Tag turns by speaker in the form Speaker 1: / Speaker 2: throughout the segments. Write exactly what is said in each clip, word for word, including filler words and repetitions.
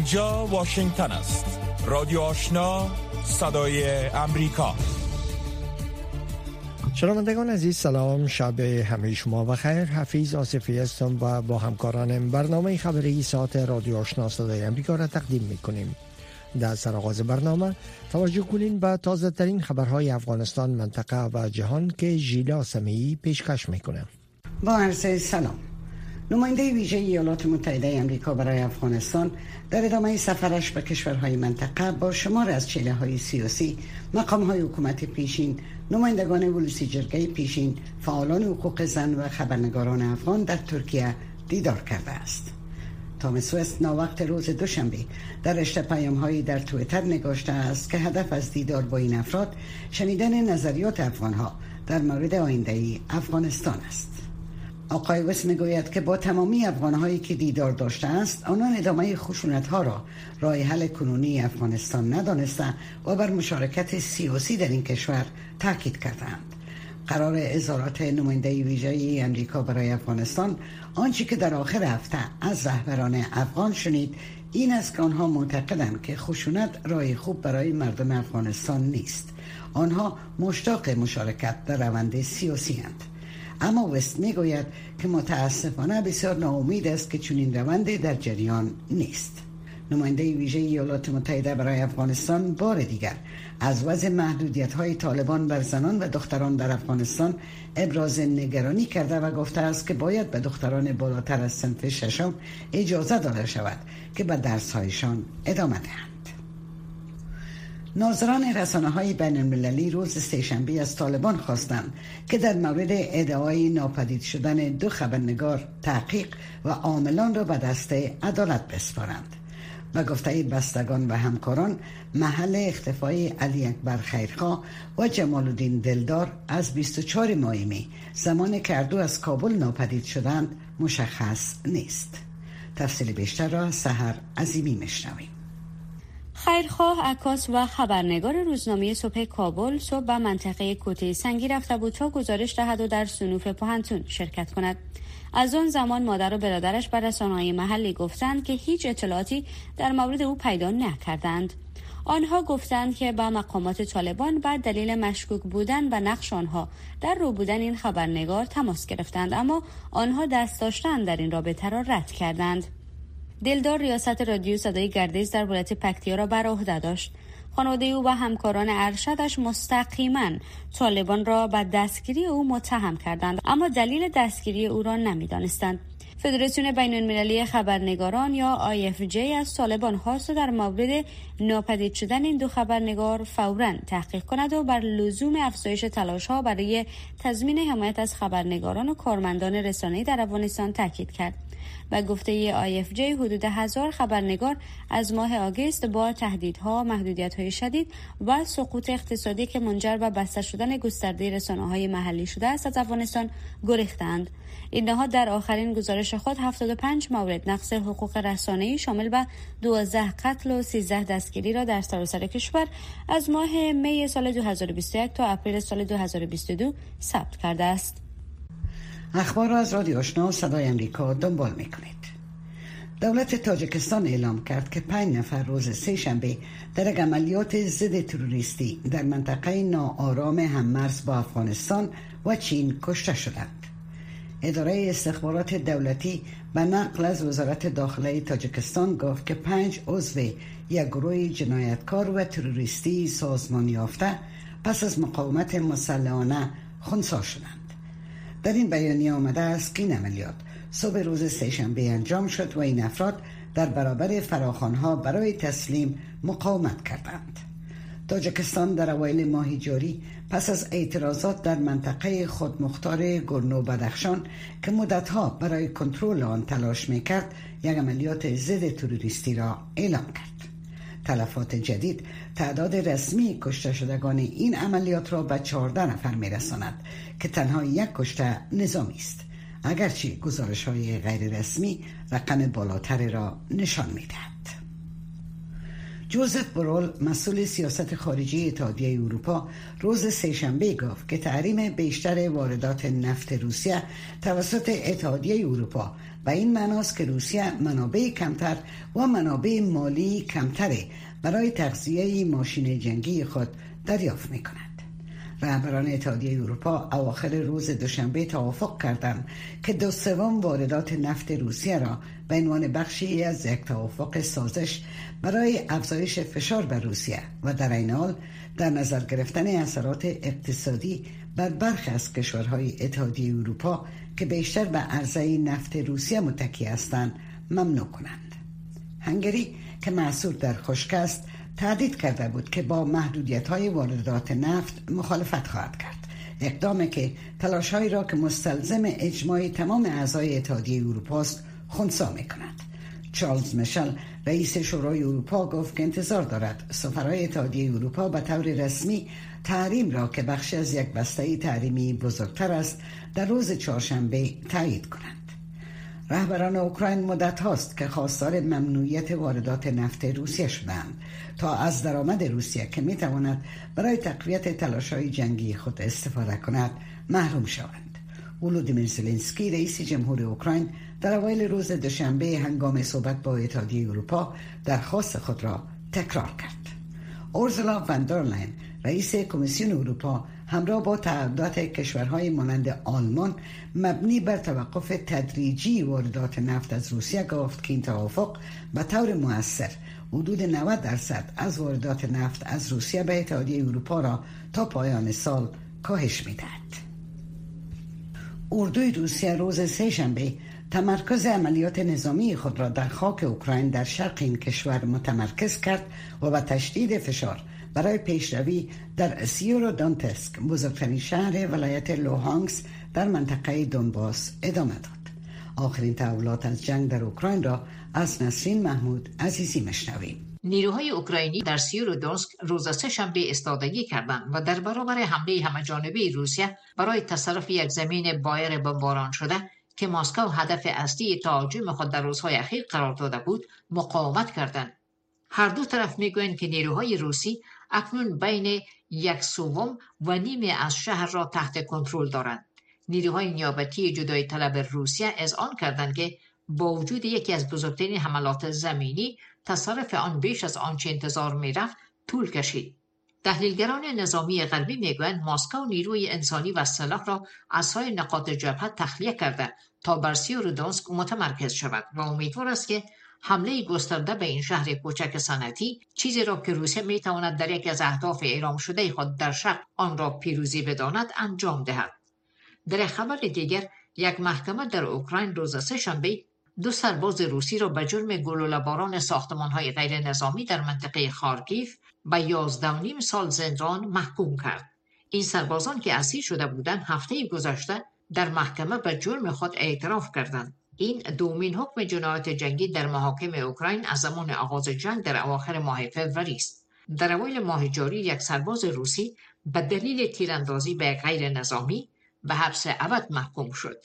Speaker 1: اینجا واشنگتن است. رادیو آشنا، صدای امریکا.
Speaker 2: شنوندگان عزیز سلام، شب همه شما بخیر. حفیظ آصفی هستم و با همکارانم برنامه خبری ساعت رادیو آشنا صدای امریکا را تقدیم می‌کنیم. در سرآغاز برنامه توجه کنین به تازه ترین خبرهای افغانستان، منطقه و جهان که ژیلا سمیعی پیشکش میکنه.
Speaker 3: با عرض سلام. نماینده ویژه ایالات متحده آمریکا برای افغانستان در ادامه سفرش به کشورهای منطقه با شمار از چهره‌های سیاسی، مقام‌های حکومت پیشین، نمایندگان ولسی جرگه پیشین، فعالان حقوق زن و خبرنگاران افغان در ترکیه دیدار کرده است. تامس وست ناوقت روز دوشنبه در رشته پیام‌هایی در توییتر نگاشته است که هدف از دیدار با این افراد شنیدن نظریات افغان‌ها در مورد آینده افغانستان است. آقای وست میگوید که با تمامی افغان‌هایی که دیدار داشته است، آنان ادامه خشونت‌ها را راه حل کنونی افغانستان ندانسته و بر مشارکت سیاسی در این کشور تاکید کردند. قرار اظهارات نماینده ویژه آمریکا برای افغانستان، آنچه که در آخر هفته از رهبران افغان شنید، این است که آنها معتقدند که خشونت راه خوب برای مردم افغانستان نیست. آنها مشتاق مشارکت در روند سیاسی اند. اما وست میگوید که متاسفانه بسیار ناامید است که چنین روندی در جریان نیست. نماینده ویژه ایالات متحده برای افغانستان بار دیگر از وضع محدودیت‌های طالبان بر زنان و دختران در افغانستان ابراز نگرانی کرده و گفته است که باید به دختران بالاتر از صنف ششم اجازه داده شود که به درس‌هایشان ادامه دهند. ناظران رسانه‌های بین‌المللی روز سه‌شنبه از طالبان خواستند که در مورد ادعای ناپدید شدن دو خبرنگار تحقیق و عاملان را به دست عدالت بسپارند. و گفته بستگان و همکاران، محل اختفای علی اکبر خیرخواه و جمال الدین دلدار از بیست و چهار ماه می، زمان که هر دو از کابل ناپدید شدند، مشخص نیست. تفصیل بیشتر را سحر عظیمی میشنویم.
Speaker 4: خیرخواه عکاس و خبرنگار روزنامه صبح کابل صبح به منطقه کوته سنگی رفته بود تا گزارش دهد و در صنوف پوهنتون شرکت کند. از آن زمان مادر و برادرش به رسانه‌های محلی گفتند که هیچ اطلاعاتی در مورد او پیدا نکردند. آنها گفتند که با مقامات طالبان به دلیل مشکوک بودن به نقش آنها در رو بودن این خبرنگار تماس گرفتند، اما آنها دست داشتن در این رابطه را رد کردند. دلدار ریاست رادیو صدای گردیز در ولایت پکتیا را بر عهده داشت. خانواده او و همکاران ارشدش مستقیما طالبان را به دستگیری او متهم کردند، اما دلیل دستگیری او را نمی‌دانستند. فدراسیون بین‌المللی خبرنگاران یا آی اف جی از طالبان خواست در مورد ناپدید شدن این دو خبرنگار فوراً تحقیق کند و بر لزوم افزایش تلاش‌ها برای تضمین حمایت از خبرنگاران و کارمندان رسانه‌ای در افغانستان تاکید کرد. و گفته آی اف جی حدود هزار خبرنگار از ماه آگوست با تهدیدها، محدودیت‌های شدید و سقوط اقتصادی که منجر به بسته شدن گسترده رسانه‌های محلی شده است از افغانستان گریختند. این نهاد در آخرین گزارش خود هفتاد و پنج مورد نقض حقوق رسانه‌ای شامل به دوازده قتل و سیزده دستگیری را در سراسر کشور از ماه می سال دو هزار و بیست و یک تا اپریل سال دو هزار و بیست و دو ثبت کرده است.
Speaker 3: اخبار را از رادیو آشنا صدای امریکا دنبال میکنید. دولت تاجیکستان اعلام کرد که پنج نفر روز سه‌شنبه در یک عملیات ضد تروریستی در منطقه ناآرام هممرز با افغانستان و چین کشته شدند. اداره استخبارات دولتی به نقل از وزارت داخله تاجیکستان گفت که پنج عضو یک گروه جنایتکار و تروریستی سازمان یافته پس از مقاومت مسلحانه خنثی شدند. در این بیانیه آمده است که این عملیات صبح روز سه‌شنبه انجام شد و این افراد در برابر فراخوان‌ها برای تسلیم مقاومت کردند. تاجیکستان در اوایل ماه جاری پس از اعتراضات در منطقه خودمختار گورنو بدخشان که مدتها برای کنترل آن تلاش میکرد، یک عملیات ضد تروریستی را اعلام کرد. تلفات جدید تعداد رسمی کشته شدگان این عملیات را به چهارده نفر میرساند که تنها یک کشته نظامی است، اگرچه گزارش‌های غیر رسمی رقم بالاتری را نشان می‌دهد. جوزف برول مسئول سیاست خارجی اتحادیه اروپا روز سه‌شنبه گفت که تحریم بیشتر واردات نفت روسیه توسط اتحادیه اروپا و این معناست که روسیه منابع کمتر و منابع مالی کمتری برای تغذیه ماشین جنگی خود دریافت می کند. رهبران اتحادیه اروپا اواخر روز دوشنبه توافق کردند که دو سوم واردات نفت روسیه را به عنوان بخشی از یک توافق سازش برای افزایش فشار بر روسیه و در این حال در نظر گرفتن اثرات اقتصادی بر برخی از کشورهای اتحادیه اروپا که بیشتر به عرضه نفت روسیه متکی هستند ممنوع کنند. هنگری که محصور در خشک است تهدید کرده بود که با محدودیت‌های واردات نفت مخالفت خواهد کرد، اقدامی که تلاش‌هایی را که مستلزم اجماع تمام اعضای اتحادیه اروپا است خنثی می‌کند. چارلز میشل رئیس شورای اروپا گفت که انتظار دارد سفرهای اتحادیه اروپا به طور رسمی تحریم را که بخش از یک بسته تحریمی بزرگتر است در روز چهارشنبه تایید کنند. رهبران اوکراین مدت هاست که خواستار ممنوعیت واردات نفت روسیه شدند تا از درآمد روسیه که میتواند برای تقویت تلاش‌های جنگی خود استفاده کند محروم شوند. ولودیمیر زلنسکی رئیس جمهور اوکراین در اوایل روز دوشنبه هنگام صحبت با اتحادیه اروپا درخواست خود را تکرار کرد. اورسولا فان در لاین رئیس کمیسیون اروپا همراه با تعهدات کشورهای مانند آلمان مبنی بر توقف تدریجی واردات نفت از روسیه گفت که این توافق به طور مؤثر حدود نود درصد از واردات نفت از روسیه به اتحادیه اروپا را تا پایان سال کاهش می‌دهد. اردوی روسیه روز سه‌شنبه تمرکز عملیات نظامی خود را در خاک اوکراین در شرق این کشور متمرکز کرد و به تشدید فشار برای پیشروی در سیورودونتسک، بزرگترین شهر ولایت لوهانکس در منطقه دونباس، ادامه داد. آخرین تحولات از جنگ در اوکراین را از نسرین محمود عزیزی مشنویم.
Speaker 5: نیروهای اوکراینی در سیورودونسک روز سه‌شنبه ایستادگی کردند و در برابر حمله همه‌جانبه روسیه برای تصرف یک زمین بایر بمباران شده که مسکو هدف اصلی تهاجم خود در روزهای اخیر قرار داده بود مقاومت کردند. هر دو طرف میگویند که نیروهای روسی اکنون بین یک سوم و نیم از شهر را تحت کنترل دارند. نیروهای نیابتی جدایی طلب روسیه اذعان کردند که با وجود یکی از بزرگترین حملات زمینی تصرف آن بیش از آنچه انتظار میرفت طول کشید. تحلیلگران نظامی غربی میگویند مسکو نیروی انسانی و سلاح را از سایر نقاط جبهه تخلیه کرده تا بر سیورودونسک متمرکز شود و امیدوار است که حمله گسترده به این شهر کوچک صنعتی، چیزی را که روسیه میتواند در یکی از اهداف اعلام شده خود در شرق آن را پیروزی بداند، انجام دهد. در خبر دیگر، یک محکمه در اوکراین روز سه‌شنبه دو سرباز روسی را به جرم گلوله‌باران ساختمان‌های غیر نظامی در منطقه خارکیف به یازده و نیم سال زندان محکوم کرد. این سربازان که اسیر شده بودند هفته گذشته در محکمه به جرم خود اعتراف کردند. این دومین حکم جنایت جنگی در محاکم اوکراین از زمان آغاز جنگ در اواخر ماه فوریه است. در اوایل ماه جاری یک سرباز روسی به دلیل تیراندازی به غیر نظامی به حبس ابد محکوم شد.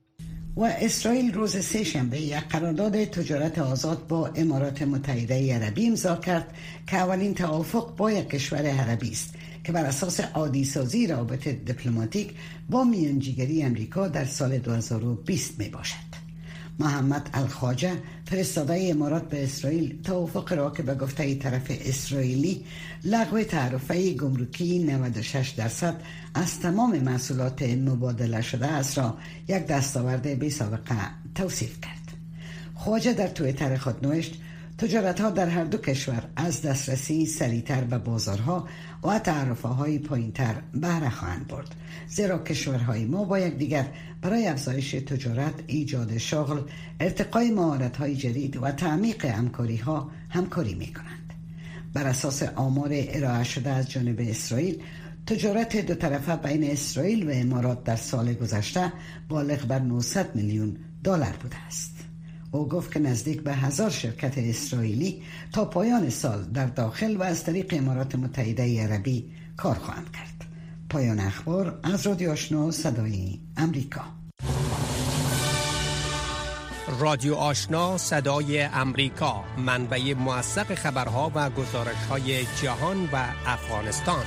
Speaker 3: و اسرائیل روز سه‌شنبه یک قرارداد تجارت آزاد با امارات متحده عربی امضا کرد که اولین توافق با یک کشور عربی است که بر اساس عادی سازی رابط دیپلماتیک با میانجیگری امریکا در سال دو هزار و بیست می باشد. محمد الخواجه فرستاده امارات به اسرائیل توافق را که به گفته طرف اسرائیلی لغو تعرفه گمرکی نود و شش درصد از تمام محصولات مبادله شده است را یک دستاورد بی سابقه توصیف کرد. خواجه در توییتر خود نوشت تجارت ها در هر دو کشور از دسترسی سریعتر به بازارها و تعرفه های پایین تر بهره خواهند برد، زیرا کشورهای ما با یکدیگر برای افزایش تجارت، ایجاد شغل، ارتقای مهارت های جدید و تعمیق همکاری ها همکاری می کنند. بر اساس آمار ارائه شده از جانب اسرائیل، تجارت دو طرفه بین اسرائیل و امارات در سال گذشته بالغ بر نهصد میلیون دلار بوده است. او گفت که نزدیک به هزار شرکت اسرائیلی تا پایان سال در داخل و از طریق امارات متحده عربی کار خواهند کرد. پایان اخبار از رادیو آشنا صدای امریکا.
Speaker 6: رادیو آشنا صدای امریکا، منبع موثق خبرها و گزارش‌های جهان و افغانستان.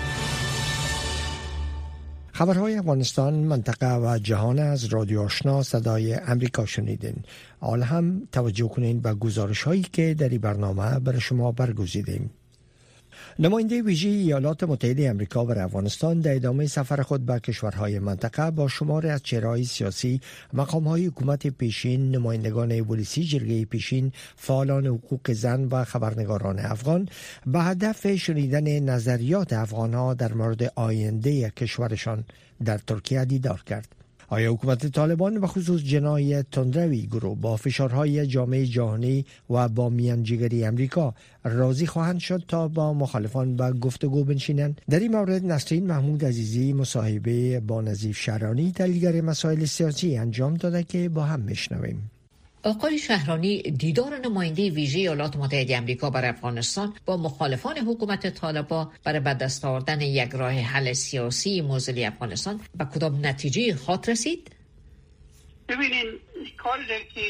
Speaker 2: خبرهای افغانستان، منطقه و جهان از رادیو آشنا صدای امریکا شنیدین. حال هم توجه کنین به گزارش‌هایی که در این برنامه برای شما برگزیدیم. نماینده ویژه ایالات متحده آمریکا برای افغانستان در ادامه سفر خود به کشورهای منطقه با شماری از چهره‌های سیاسی، مقام‌های حکومت پیشین، نمایندگان پلیسی، جرگه پیشین، فعالان حقوق زن و خبرنگاران افغان به هدف شنیدن نظریات افغان‌ها در مورد آینده کشورشان در ترکیه دیدار کرد. آیا حکومت طالبان و خصوص جناح تندروی گروه با فشارهای جامعه جهانی و با میانجیگری امریکا راضی خواهند شد تا با مخالفان به گفتگو بنشینند؟ در این مورد نسرین محمود عزیزی مصاحبه با نظیف شهرانی، تحلیلگر مسائل سیاسی انجام داده که با هم میشنویم.
Speaker 5: آقای شهرانی، دیدار نماینده ویژه ایالات متحده آمریکا برای افغانستان با مخالفان حکومت طالبان برای به دست آوردن یک راه حل سیاسی موضوع افغانستان به کدام نتیجه خاطر رسید؟
Speaker 7: ببینین، کاری که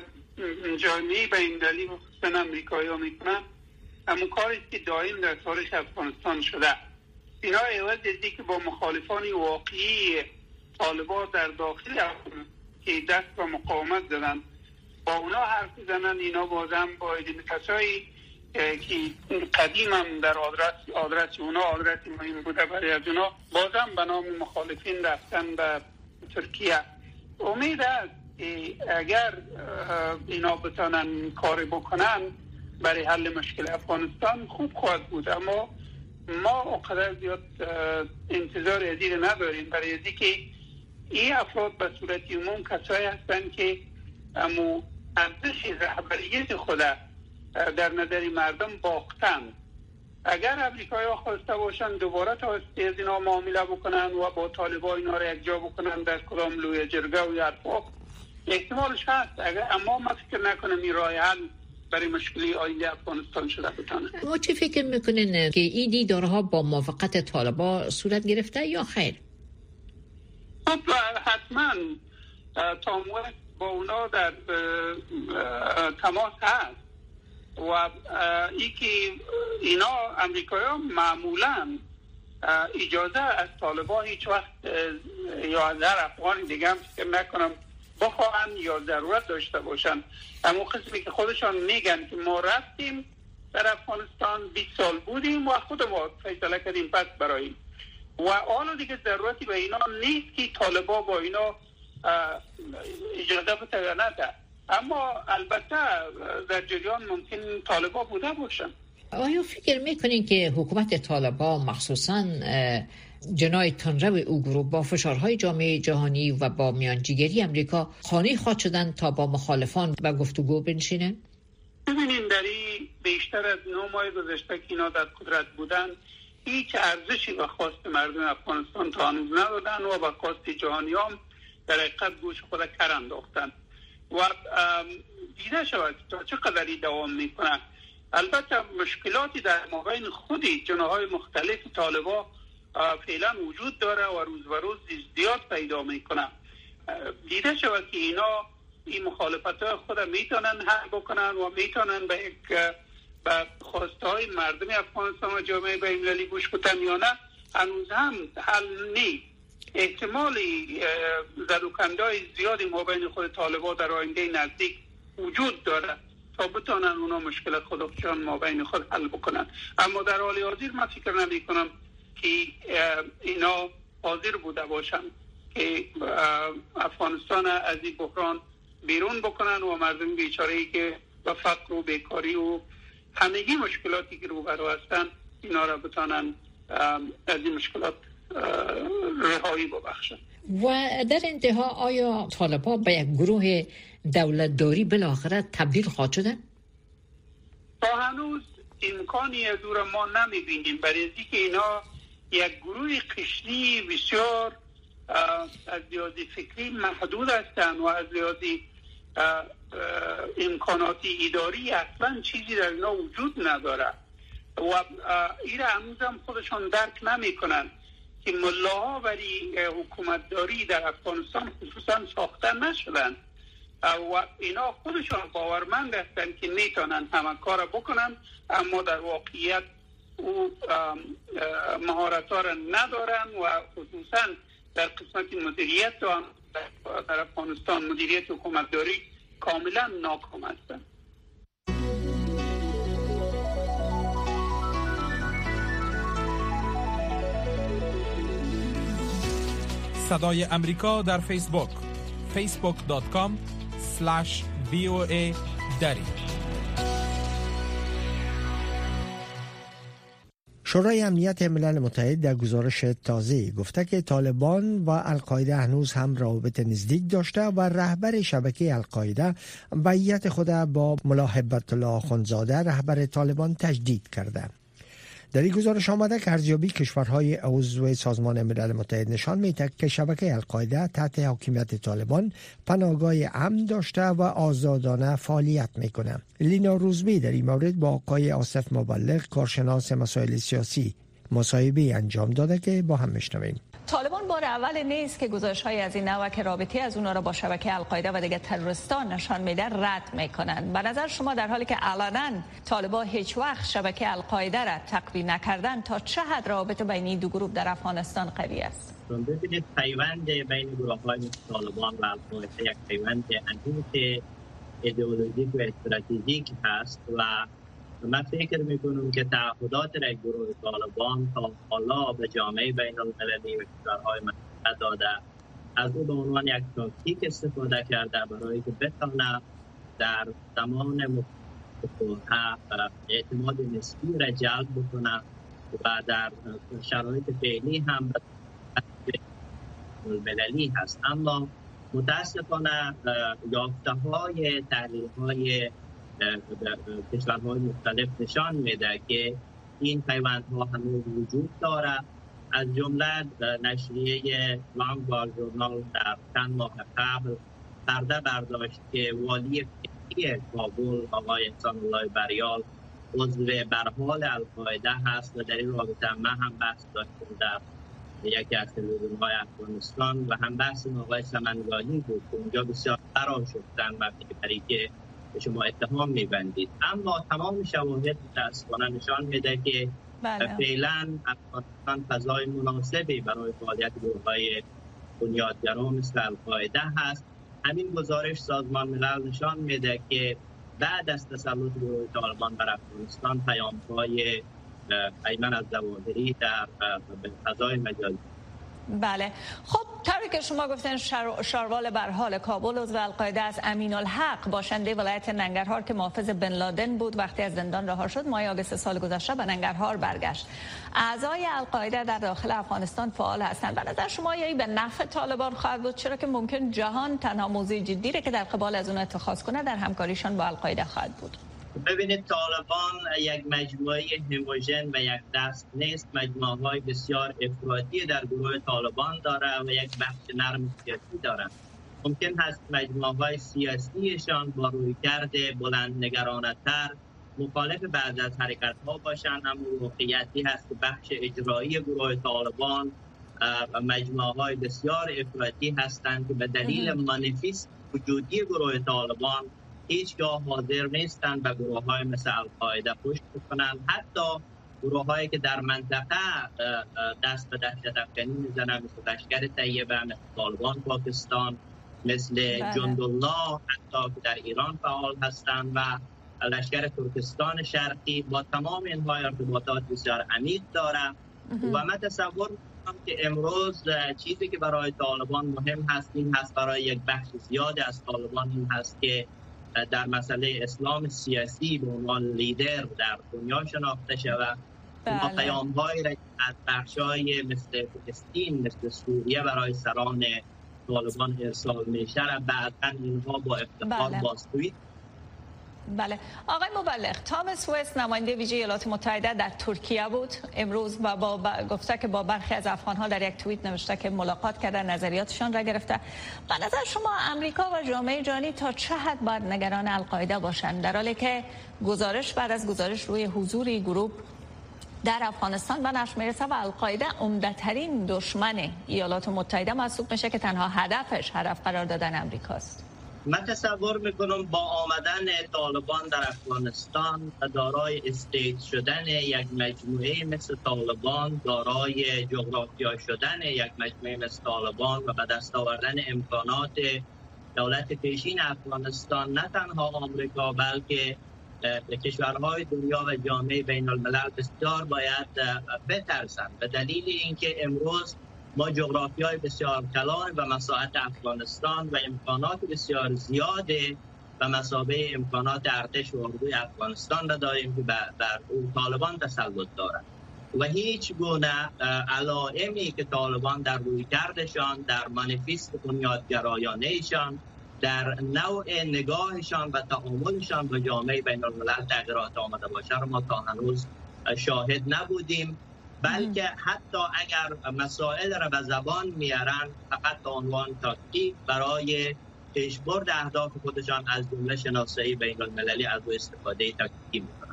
Speaker 7: جامعه بین‌المللی و خصوصا آمریکایی‌ها میکنن، همون کاری که دائم در تاریخ افغانستان شده. اینا عوض دیدی که با مخالفان واقعی طالبان در داخل افغانستان که دست و مقاومت دادن، با اونا حرف زنن، اینا بازم با این کسایی که قدیم هم در آدرس آدرس اونا آدرس مهم بوده برای از اونا، بازم به نام مخالفین رفتن به ترکیه. امید است که اگر اینا بتانن کار بکنن برای حل مشکل افغانستان خوب خواهد بود، اما ما اونقدر زیاد انتظار از این نداریم، برای از که این افراد به صورت عموم کسایی هستند که امو ارزش رهبریت خود در نظر مردم باختن. اگر امریکایی‌ها خواسته باشن دوباره توسط از اینا معامله بکنن و با طالبان اینا را یک جا بکنن در کدام لوی جرگه و حرفا، احتمالش هست، اگر اما ما فکر نکنم این راه حل برای مشکلی آینده افغانستان شده بتانه.
Speaker 5: ما چی فکر میکنین که این دیدارها با موافقت طالبان صورت گرفته یا خیر؟
Speaker 7: خب حتما تا موقع با اونا در تماس هست و ای که اینا امریکایی ها معمولا اجازه از طالبان هیچ وقت یا از هر افغان دیگه هم فکر نکنم بخواهن یا ضرورت داشته باشن. اما قسمی که خودشان میگن که ما رفتیم در افغانستان بیست سال بودیم و خود ما فیصله کردیم پس براییم و حالا دیگه ضرورتی به اینا نیست که طالبان با اینا اجازه بده نده. اما البته در جریان ممکن طالبان بوده باشن.
Speaker 5: آیا فکر میکنین که حکومت طالبان مخصوصاً جناح تندرو او گروه با فشارهای جامعه جهانی و با میانجیگری امریکا خانه خواهد شدن تا با مخالفان به گفتگو بنشینن؟
Speaker 7: ببینین، در این بیشتر از نه ماه گذشته که اینا در قدرت بودن هیچ ارزشی به خواست مردم افغانستان تا هنوز ندادن و به خواست جهانی هم در حقیقت گوش خود کر انداختن و دیده شود تا چه قدری دوام میکنن. البته مشکلاتی در مابین خودی جناح‌های مختلف طالبان فعلا وجود داره و روز به روز زیاد پیدا میکنه. دیده شود که اینا این مخالفت‌های خود میتونن حل بکنن و میتونن به یک به خواستهای مردم افغانستان و جامعه بین‌المللی گوش بدن یا نه، هنوز هم حل نیست. احتمالی زدوکندهای زیادی مابین خود طالبان در آینده نزدیک وجود داره تا بتونن اونا مشکل خودشان مابین خود حل بکنن. اما در حال حاضر من فکر نمی کنم که اینا حاضر بوده باشن که افغانستان از این بحران بیرون بکنن و مردم بیچاره‌ای که با فقر و بیکاری و همگی مشکلاتی که روبرو هستن اینا را بتونن از این مشکلات رهایی ببخشن.
Speaker 5: و در انتها آیا طالبان به یک گروه دولتداری بالاخره تبدیل خواهد شدن؟
Speaker 7: تا هنوز امکانی از او را ما نمیبینیم، برای اینکه اینا یک گروه قشری بسیار از لحاظ فکری محدود هستند و از لحاظ امکاناتی اداری اصلا چیزی در اینا وجود نداره و این هنوز هم خودشان درک نمی کنن که ملاها برای حکومتداری در افغانستان خصوصا ساخته نشدن و اینا خودشان باورمند هستند که میتونن همه کار بکنن، اما در واقعیت او مهارت ها را ندارن و خصوصا در قسمت مدیریت در افغانستان مدیریت حکومتداری کاملا ناکام هستند.
Speaker 1: صدای امریکا در فیسبوک فیسبوک دات کام اسلش وی او ای دری.
Speaker 2: شورای امنیت ملل متحد در گزارش تازه گفته که طالبان و القاعده هنوز هم روابط نزدیک داشته و رهبر شبکه القاعده بیعت خود با ملا هیبت الله اخندزاده رهبر طالبان تجدید کرده. در این گزارش آمده که ارزیابی کشورهای عضو سازمان ملل متحد نشان می‌دهد که شبکه القاعده تحت حاکمیت طالبان پناهگاه امن داشته و آزادانه فعالیت می‌کند. لینا روزبی در این مورد با آقای آصف مبلغ کارشناس مسائل سیاسی مصاحبه انجام داده که با هم میشنویم.
Speaker 8: طالبان بار اول نیست که گزارش‌های از این نوع که رابطه از اونا را با شبکه القاعده و دیگر تروریستان نشان میده رد میکنند. به نظر شما در حالی که علنا طالبان هیچ وقت شبکه القاعده را تقویت نکردند، تا چه حد رابطه بین این دو گروه در افغانستان قوی است؟
Speaker 9: ببینید پیوند بین گروه‌های طالبان و القاعده یک پیوند عمیق ایدئولوژیک و استراتژیک هست و من فکر میکنم که تعهدات را گروه طالبان تا حالا به جامعه بین المللی و کشورهای منطقه داده، از او به عنوان یک تاکتیک استفاده کرده برای که بتونه در زمان مختلف اعتماد نسبی را جلب بکنه و در شرایط فعلی هم به المللی هست. اما متاسفانه یافته‌های تحلیل‌های کشورهای مختلف نشان میده که این پیوندها هنوز وجود داره. از جمله نشریه لانگ وال ژورنال در چند ماه قبل پرده برداشت که والی فعلی کابل آقای احسان الله بریال عضو برحال القاعده هست و در این رابطه من هم بحث داشتم در یکی از تلویزیون‌های افغانستان و هم بحث آقای سمنگانی بود که اونجا بسیار فرا شدن و برای که شما اتهام می‌بندید. اما تمام شواهد متأسفانه نشان میده که بله. فعلا افغانستان فضای مناسبی برای فعالیت گروه‌های بنیادگرا مثل القاعده هست. همین گزارش سازمان ملل نشان میده که بعد از تسلط گروه طالبان بر افغانستان پیام‌های ایمن الظواهری در فضای مجازی.
Speaker 8: بله خب طوری که شما گفتن شر... شاروال برحال کابل عضو القاعده از امین الحق باشنده ولایت ننگرهار که محافظ بن لادن بود وقتی از زندان رها شد ماه آگوست سال گذشته به ننگرهار برگشت. اعضای القاعده در داخل افغانستان فعال هستند. به نظر شما یعنی به نفع طالبان خواهد بود، چرا که ممکن جهان تنها موضوع جدی را که در قبال از اون اتخاذ کنه در همکاریشان با القاعده خواهد بود؟
Speaker 9: ببینید طالبان یک مجموعه هموژن و یک دست نیست. مجموعه های بسیار افراطی در گروه طالبان داره و یک بخش نرم سیاسی داره. ممکن هست مجموعه های سیاسیشان با رویکرد بلند نگرانه تر مخالف بعض از حرکت ها باشند، اما واقعیتی هست که بخش اجرایی گروه طالبان مجموعه های بسیار افراطی هستند که به دلیل مانیفست وجودی گروه طالبان هیچگاه حاضر نیستند به گروه های مثل القاعده پشت کنند. حتی گروه هایی که در منطقه دست به دهشت افکنی میزنند مثل لشکر طیبه، مثل طالبان پاکستان، مثل جندالله حتی که در ایران فعال هستند و لشکر ترکستان شرقی، با تمام اینها ارتباطات بسیار عمیق داره و من تصور میکنم که امروز چیزی که برای طالبان مهم هست این هست، برای یک بخش زیاد از طالبان این هست که در مسئله اسلام سیاسی به عنوان لیدر در دنیا شناخته شود. ما پیام‌هایی را از بخش‌های مثل فلسطین، مثل سوریه برای سران طالبان ارسال میشه را بعداً اینها با افتخار بازگویی.
Speaker 8: بله آقای مبلغ، تامس وست نماینده ویژه ایالات متحده در ترکیه بود امروز و با ب... گفته که با برخی از افغان‌ها در یک توییت نوشته که ملاقات کرده، نظریاتشان را گرفته. به نظر شما امریکا و جامعه جهانی تا چه حد باید نگران القاعده باشند در حالی که گزارش بعد از گزارش روی حضور این گروه در افغانستان به نشر میرسه و القاعده عمده‌ترین دشمن ایالات متحده محسوب میشه که تنها هدفش هدف قرار دادن امریکاست؟
Speaker 9: من تصور میکنم با آمدن طالبان در افغانستان و دارای استیت شدن یک مجموعه مثل طالبان، دارای جغرافیا شدن یک مجموعه مثل طالبان و به دست آوردن امکانات دولت پیشین افغانستان، نه تنها آمریکا بلکه کشورهای دنیا و جامعه بین الملل بسیار باید بترسند، به دلیل اینکه امروز ما جغرافیای بسیار کلان و مساحت افغانستان و امکانات بسیار زیاده و مثابه امکانات ارتش و اردوی افغانستان را داریم که بر اون طالبان تسلط دارند و هیچ گونه علائمی که طالبان در رویکردشان، در مانیفست بنیادگرایانه‌شان، در نوع نگاهشان و تعاملشان با جامعه بین الملل تغییرات آمده باشه رو ما تا هنوز شاهد نبودیم، بلکه حتی اگر مسائل را به زبان میارن فقط به عنوان تاکتیک برای پیشبرد اهداف خودشان از جمله شناسایی بین المللی از او استفاده تاکتیکی میکنن.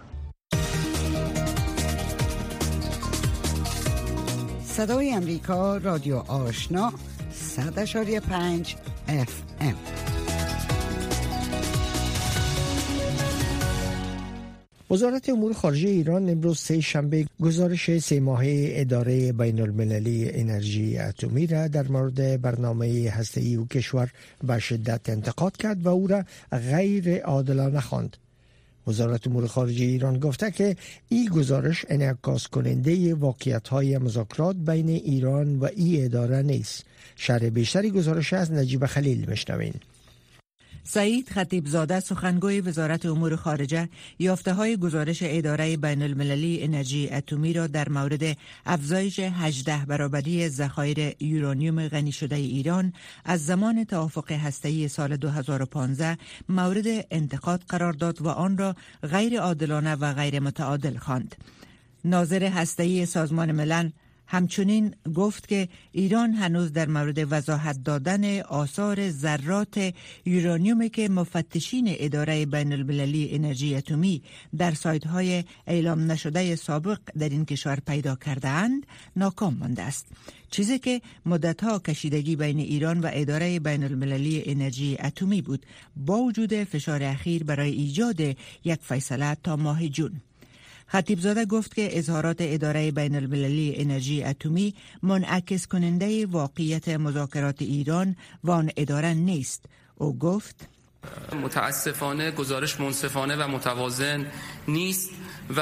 Speaker 3: صدای امریکا، رادیو آشنا، صد اشاری پنج اف ام.
Speaker 2: وزارت امور خارجه ایران امروز سه شنبه گزارش سه ماهه اداره بین المللی انرژی اتمی را در مورد برنامه هسته‌ای او کشور به شدت انتقاد کرد و او را غیر عادلانه خواند. وزارت امور خارجه ایران گفته که این گزارش انعکاس کننده واقعیت‌های مذاکرات بین ایران و این اداره نیست. شرح بیشتری گزارش از نجیب خلیل میشنوین.
Speaker 10: سعید خطیبزاده سخنگوی وزارت امور خارجه یافته‌های گزارش اداره بین المللی انرژی اتمی را در مورد افزایش هجده برابری ذخایر یورانیوم غنی شده ایران از زمان توافق هسته‌ای سال دو هزار و پانزده مورد انتقاد قرار داد و آن را غیر عادلانه و غیر متعادل خواند. ناظر هسته‌ای سازمان ملل همچنین گفت که ایران هنوز در مورد وضاحت دادن آثار ذرات یورانیومی که مفتشین اداره بین المللی انرژی اتمی در سایت‌های اعلام نشده سابق در این کشور پیدا کرده اند ناکام مانده است، چیزی که مدتها کشیدگی بین ایران و اداره بین المللی انرژی اتمی بود با وجود فشار اخیر برای ایجاد یک فیصله تا ماه جون. خطیبزاده گفت که اظهارات اداره بین المللی انرژی اتمی منعکس کننده واقعیت مذاکرات ایران و آن اداره نیست. او گفت
Speaker 11: متاسفانه گزارش منصفانه و متوازن نیست و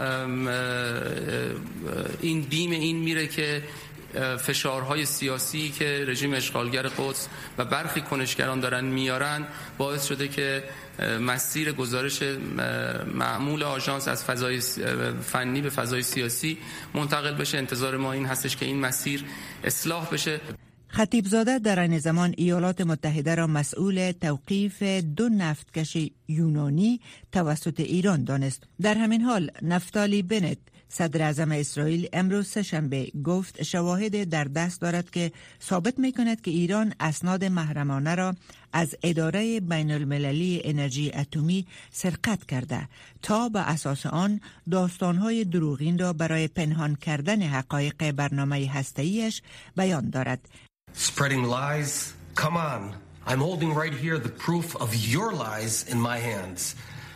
Speaker 11: این بیم این میره که فشارهای سیاسی که رژیم اشغالگر قدس و برخی کنشگران دارن میارن باعث شده که مسیر گزارش معمول آژانس از فضای فنی به فضای سیاسی منتقل بشه. انتظار ما این هستش که این مسیر اصلاح بشه.
Speaker 10: خطیبزاده در آن زمان ایالات متحده را مسئول توقیف دو نفتکش یونانی توسط ایران دانست. در همین حال نفتالی بنت صدر اعظم اسرائیل امروز سه‌شنبه گفت شواهد در دست دارد که ثابت می‌کند که ایران اسناد محرمانه را از اداره بین المللی انرژی اتمی سرقت کرده تا به اساس آن داستان‌های دروغین را برای پنهان کردن حقایق برنامه هسته‌ایش بیان دارد.
Speaker 12: Spreading lies? Come on. I'm holding right here the proof of your lies in my hands.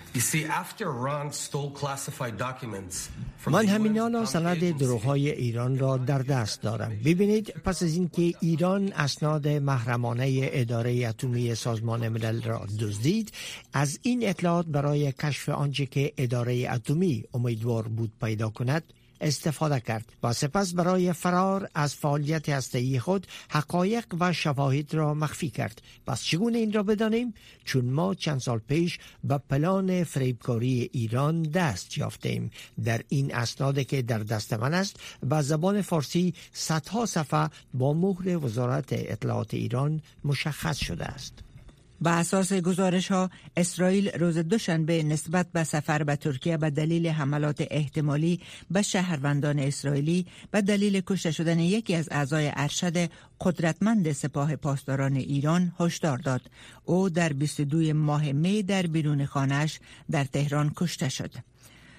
Speaker 2: من همینانا سند دروغ‌های ایران را در دست دارم. ببینید، پس از اینکه ایران اسناد محرمانه اداره اتمی سازمان ملل را دزدید، از این اطلاعات برای کشف آنچه که اداره اتمی امیدوار بود پیدا کند استفاده کرد و سپس برای فرار از فعالیت هسته‌ای خود حقایق و شواهد را مخفی کرد. پس چگونه این را بدانیم؟ چون ما چند سال پیش به پلان فریبکاری ایران دست یافتیم. در این اسنادی که در دست من است به زبان فارسی صدها صفحه با مهر وزارت اطلاعات ایران مشخص شده است.
Speaker 10: به اساس گزارش ها اسرائیل روز دوشنبه نسبت به سفر به ترکیه به دلیل حملات احتمالی به شهروندان اسرائیلی به دلیل کشته شدن یکی از اعضای ارشد قدرتمند سپاه پاسداران ایران هشدار داد. او در بیست و دو ماه می در بیرون خانه‌اش در تهران کشته شد.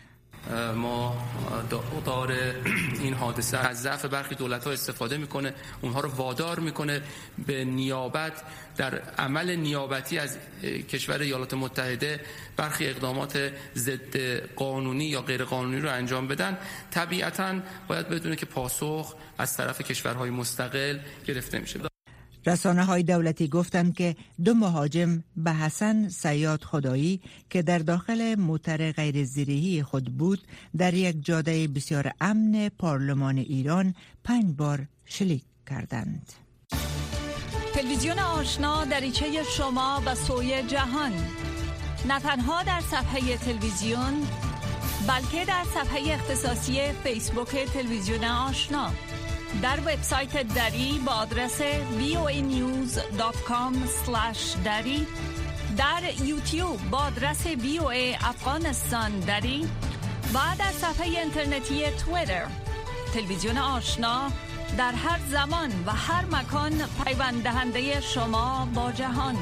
Speaker 11: ما دار این حادثه از ضعف برخی دولت‌ها استفاده میکنه، اونها رو وادار میکنه به نیابت در عمل نیابتی از کشور ایالات متحده برخی اقدامات ضد قانونی یا غیر قانونی رو انجام بدن. طبیعتاً باید بدونه که پاسخ از طرف کشورهای مستقل گرفته میشه.
Speaker 10: رسانه های دولتی گفتند که دو مهاجم به حسن صیاد خدایی که در داخل موتر غیر زیرهی خود بود در یک جاده بسیار امن پارلمان ایران پنج بار شلیک کردند.
Speaker 8: تلویزیون آشنا دریچه شما به سوی جهان، نه تنها در صفحه تلویزیون بلکه در صفحه اختصاصی فیسبوک تلویزیون آشنا، در وبسایت دری با آدرس وی او ای نیوز دات کام اسلش دری، در یوتیوب با آدرس وی او ای افغانستان دری و در صفحه اینترنتی توییتر. تلویزیون آشنا در هر زمان و هر مکان پیوند دهنده شما با جهان.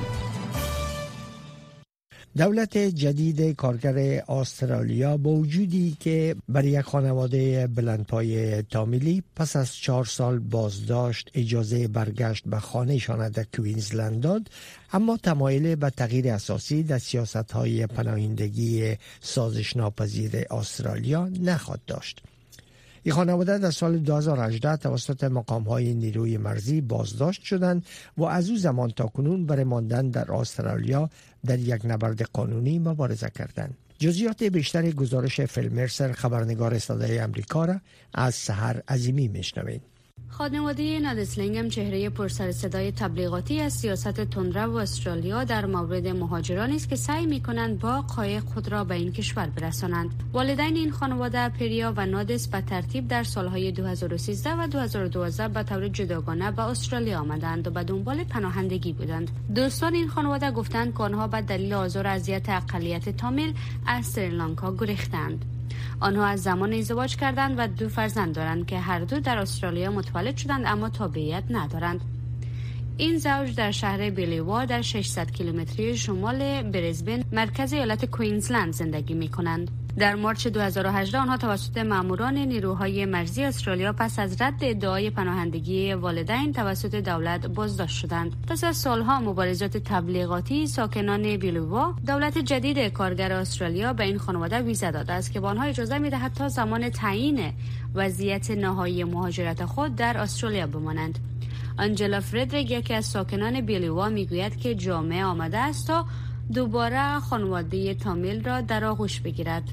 Speaker 2: دولت جدید کارگر استرالیا با وجودی که برای یک خانواده بلندپایه تامیلی پس از چهار سال بازداشت اجازه برگشت به خانهشان در کوینزلند داد، اما تمایل به تغییر اساسی در سیاست‌های پناهندگی سازش ناپذیر استرالیا نخواهد داشت. این خانواده در سال دو هزار و هجده توسط مقام‌های نیروی مرزی بازداشت شدند و از او زمان تا کنون برای ماندن در استرالیا در یک نبرد قانونی مبارزه کردند. جزئیات بیشتر گزارش فیل مرسر خبرنگار صدای آمریکا را از سحر عظیمی میشنوید.
Speaker 4: خانواده نادسلینگ هم چهره پرسر صدای تبلیغاتی از سیاست تندرو استرالیا در مورد مهاجرانی است که سعی می‌کنند با قایق خود را به این کشور برسانند. والدین این خانواده پریا و نادس به ترتیب در سالهای دو هزار و سیزده و دو هزار و دوازده به طور جداگانه به استرالیا آمدند و به دنبال پناهندگی بودند. دوستان این خانواده گفتند که آنها به دلیل آزار و اذیت اقلیت تامیل از سریلانکا گریختند. آنها از زمان ازدواج کردند و دو فرزند دارند که هر دو در استرالیا متولد شدند اما تابعیت ندارند. این زوج در شهر بیلیوا در ششصد کیلومتری شمال بریزبن مرکز ایالت کوینزلند زندگی می کنند. در مارچ دو هزار و هجده آنها توسط ماموران نیروهای مرزی استرالیا پس از رد ادعای پناهندگی والدین توسط دولت بازداشت شدند. پس از سالها مبارزات تبلیغاتی ساکنان بیلیوا، دولت جدید کارگر استرالیا به این خانواده ویزا داده است که به آنها اجازه می‌دهد تا زمان تعیین وضعیت نهایی مهاجرت خود در استرالیا بمانند. آنجلا فردریک، یکی از ساکنان بیلیوا، میگوید که جامعه آماده است تا دوباره خانواده تامیل را در آغوش بگیرد.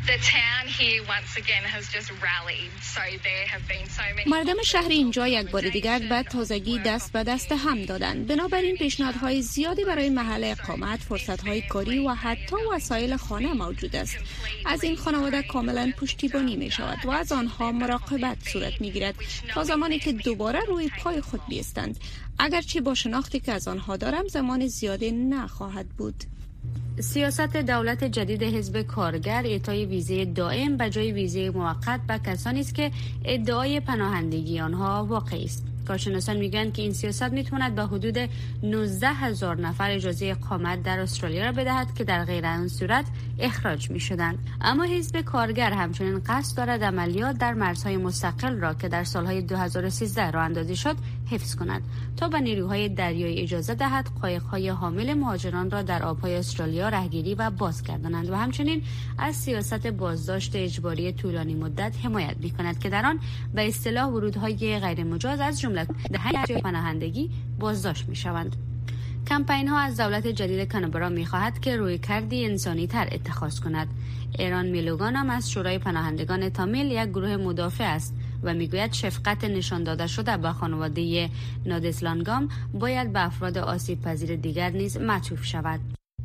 Speaker 13: مردم شهر اینجا یک بار دیگر به تازگی دست به دست هم دادند. بنابراین پیشنهادهای زیادی برای محل اقامت، فرصتهای کاری و حتی وسایل خانه موجود است. از این خانواده کاملا پشتیبانی می شود و از آنها مراقبت صورت می گیرد تا زمانی که دوباره روی پای خود بیستند. اگرچه با شناختی که از آنها دارم زمان زیادی نخواهد بود.
Speaker 4: سیاست دولت جدید حزب کارگر اعطای ویزه دائم به جای ویزه موقت به کسانی است که ادعای پناهندگی آنها واقعی است. کارشناسان میگن که این سیاست میتواند به حدود نوزده هزار نفر اجازه اقامت در استرالیا را بدهد که در غیر آن صورت اخراج میشدند. اما حزب کارگر همچنین قصد دارد عملیات در مرزهای مستقل را که در سالهای دو هزار و سیزده راه اندازی شد حفظ کند تا به نیروهای دریایی اجازه دهد قایق‌های حامل مهاجران را در آبهای استرالیا رهگیری و بازگردانند و همچنین از سیاست بازداشت اجباری طولانی مدت حمایت می‌کند که در آن به اصطلاح ورودهای غیر مجاز از جمله دهه پناهندگی بازداشت می‌شوند. کمپین ها از دولت جدید کانبرا می‌خواهد که رویکردی انسانی تر اتخاذ کند. ایران میلوگان هم از شورای پناهندگان تامیل یک گروه مدافع است و میگوید شفقت نشان داده شده به خانواده نادسلانگام باید به افراد آسیب پذیر دیگر نیز معطوف شود.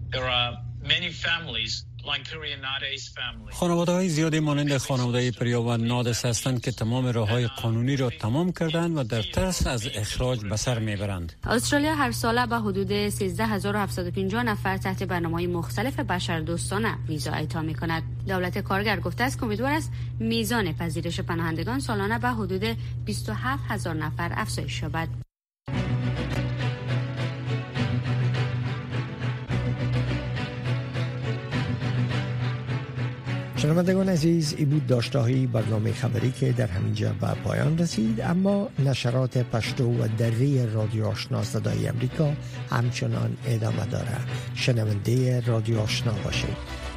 Speaker 14: خانواده های زیادی مانند خانواده پریا و نادس هستند که تمام راه‌های قانونی را تمام کردند و در ترس از اخراج به سر میبرند.
Speaker 4: استرالیا هر ساله به حدود سیزده هزار و هفتصد و پنجاه نفر تحت برنامه‌های مختلف بشردوستانه ویزا اعطا می‌کند. دولت کارگر گفته است که امیدوار است میزان پذیرش پناهندگان سالانه به حدود بیست و هفت هزار نفر افزایش یابد.
Speaker 2: شنوندگان عزیز، ای بود داشته‌های برنامه خبری که در همینجا به پایان رسید، اما نشرات پشتو و دری رادیو آشنا صدای امریکا همچنان ادامه داره. شنونده رادیو آشنا باشید.